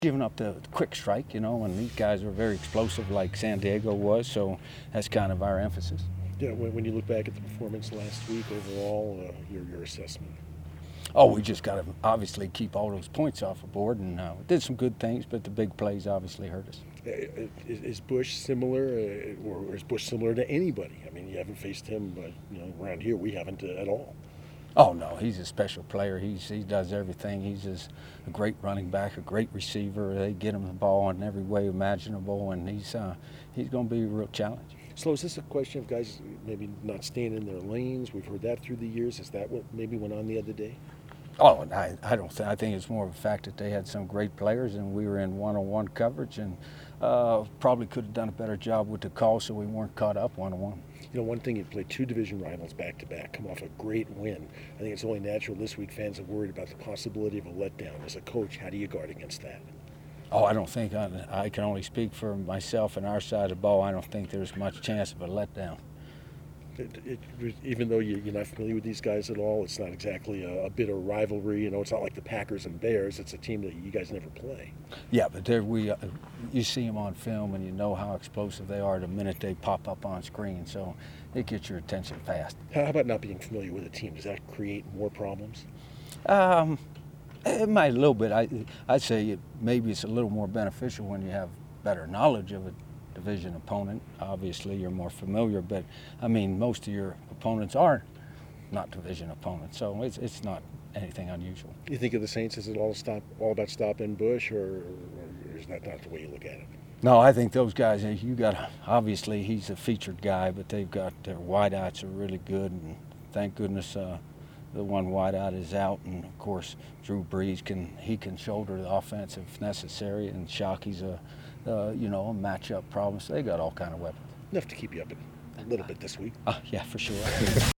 Giving up the quick strike, and these guys are very explosive like San Diego was, so that's kind of our emphasis. Yeah, when you look back at the performance last week overall, your assessment. Oh, we just got to obviously keep all those points off the board, and did some good things, but the big plays obviously hurt us. Is Bush similar, or is Bush similar to anybody? I mean, you haven't faced him, but around here we haven't at all. Oh no, he's a special player. He does everything. He's just a great running back, a great receiver. They get him the ball in every way imaginable, and he's going to be a real challenge. So is this a question of guys maybe not staying in their lanes? We've heard that through the years. Is that what maybe went on the other day? Oh, I don't think. I think it's more of a fact that they had some great players, and we were in one-on-one coverage, and probably could have done a better job with the call, so we weren't caught up one-on-one. One thing, you played two division rivals back to back, come off a great win. I think it's only natural this week fans are worried about the possibility of a letdown. As a coach, how do you guard against that? Oh, I don't think I can only speak for myself and our side of the ball. I don't think there's much chance of a letdown. Even though you're not familiar with these guys at all, it's not exactly a bitter rivalry. It's not like the Packers and Bears. It's a team that you guys never play. Yeah, but you see them on film, and you know how explosive they are the minute they pop up on screen. So it gets your attention fast. How about not being familiar with a team? Does that create more problems? It might a little bit. I'd say maybe it's a little more beneficial when you have better knowledge of it. Division opponent. Obviously, you're more familiar, but I mean, most of your opponents are not division opponents, so it's not anything unusual. You think of the Saints, is it all about stopping Bush, or is that not the way you look at it? No, I think those guys. Obviously he's a featured guy, but they've got their wideouts are really good, and thank goodness the one wideout is out, and of course Drew Brees can shoulder the offense if necessary, and Shockey's a matchup problem. So they got all kind of weapons. Enough to keep you up a little bit this week. Yeah, for sure.